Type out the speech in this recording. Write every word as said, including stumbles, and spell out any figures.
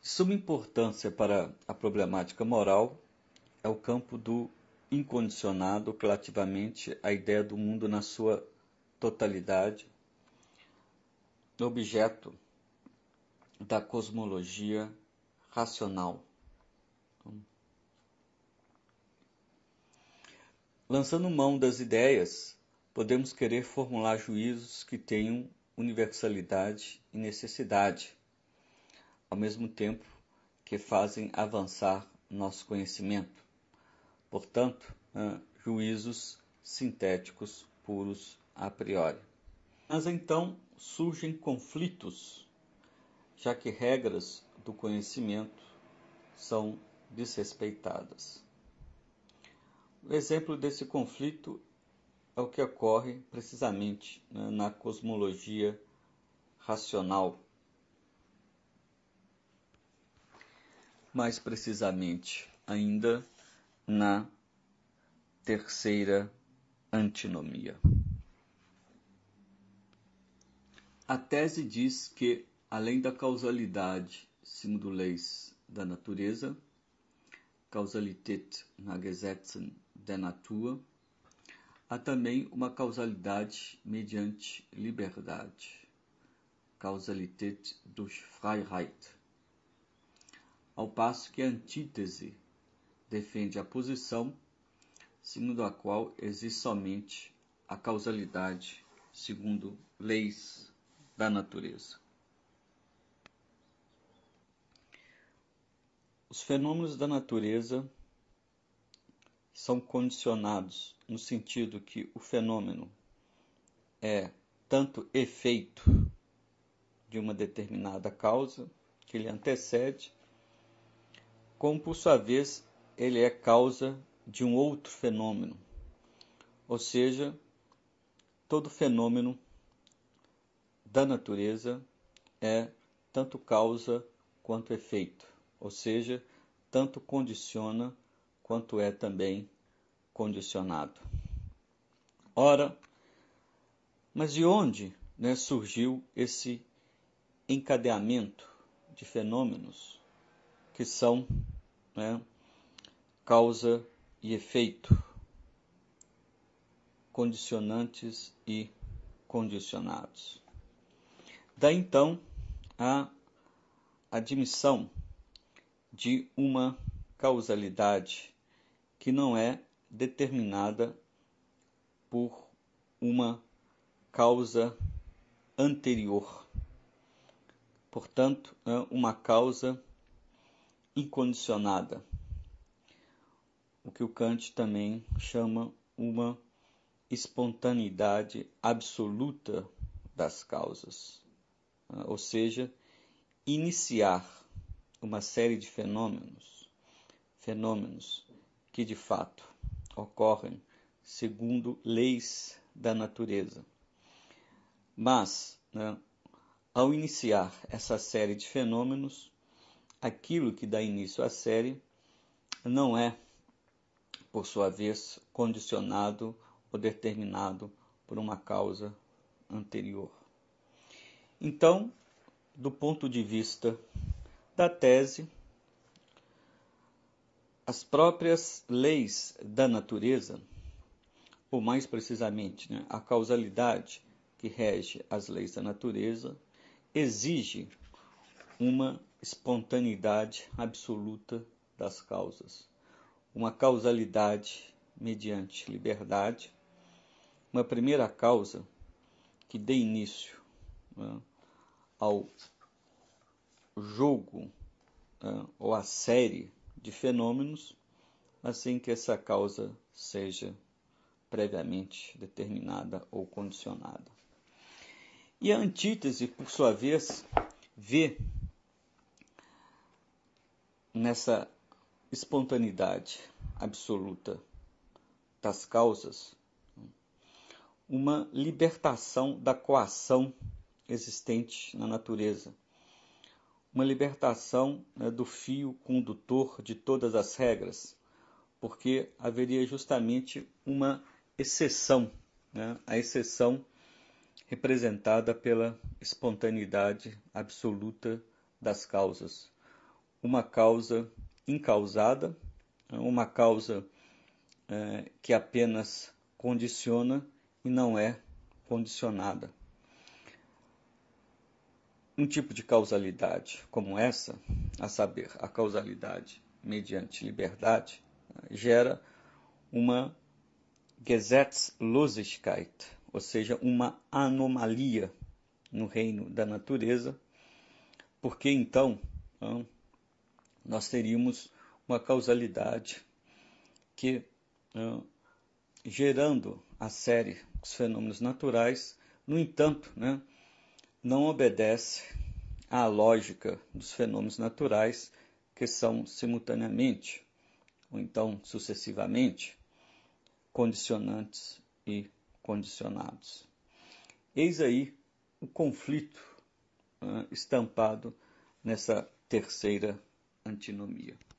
De suma importância para a problemática moral é o campo do incondicionado relativamente à ideia do mundo na sua totalidade, objeto da cosmologia racional. Lançando mão das ideias, podemos querer formular juízos que tenham universalidade e necessidade, ao mesmo tempo que fazem avançar nosso conhecimento. Portanto, juízos sintéticos puros a priori. Mas então surgem conflitos, já que regras do conhecimento são desrespeitadas. O exemplo desse conflito é o que ocorre precisamente né, na cosmologia racional. Mais precisamente ainda na terceira antinomia. A tese diz que, além da causalidade segundo leis da natureza, Causalität nach Gesetzen der Natur, há também uma causalidade mediante liberdade, Causalität durch Freiheit, ao passo que a antítese defende a posição segundo a qual existe somente a causalidade segundo leis da natureza. Os fenômenos da natureza são condicionados no sentido que o fenômeno é tanto efeito de uma determinada causa que ele antecede, como por sua vez ele é causa de um outro fenômeno. Ou seja, todo fenômeno da natureza é tanto causa quanto efeito. Ou seja, tanto condiciona quanto é também condicionado. Ora, mas de onde né, surgiu esse encadeamento de fenômenos que são né, causa e efeito, condicionantes e condicionados? Daí então a admissão de uma causalidade que não é determinada por uma causa anterior. Portanto, é uma causa incondicionada, o que o Kant também chama uma espontaneidade absoluta das causas, ou seja, iniciar uma série de fenômenos, fenômenos que de fato ocorrem segundo leis da natureza. Mas, né, ao iniciar essa série de fenômenos, aquilo que dá início à série não é, por sua vez, condicionado ou determinado por uma causa anterior. Então, do ponto de vista da tese, as próprias leis da natureza, ou mais precisamente, né, a causalidade que rege as leis da natureza, exige uma espontaneidade absoluta das causas, uma causalidade mediante liberdade, uma primeira causa que dê início né, ao jogo né, ou à série de fenômenos, assim que essa causa seja previamente determinada ou condicionada. E a antítese, por sua vez, vê nessa espontaneidade absoluta das causas uma libertação da coação existente na natureza, uma libertação né, do fio condutor de todas as regras, porque haveria justamente uma exceção, né, a exceção representada pela espontaneidade absoluta das causas, uma causa incausada, uma causa é, que apenas condiciona e não é condicionada. Um tipo de causalidade como essa, a saber, a causalidade mediante liberdade, gera uma Gesetzlosigkeit, ou seja, uma anomalia no reino da natureza, porque então nós teríamos uma causalidade que, gerando a série dos fenômenos naturais, no entanto, né, não obedece à lógica dos fenômenos naturais, que são simultaneamente, ou então sucessivamente, condicionantes e condicionados. Eis aí o conflito uh, estampado nessa terceira antinomia.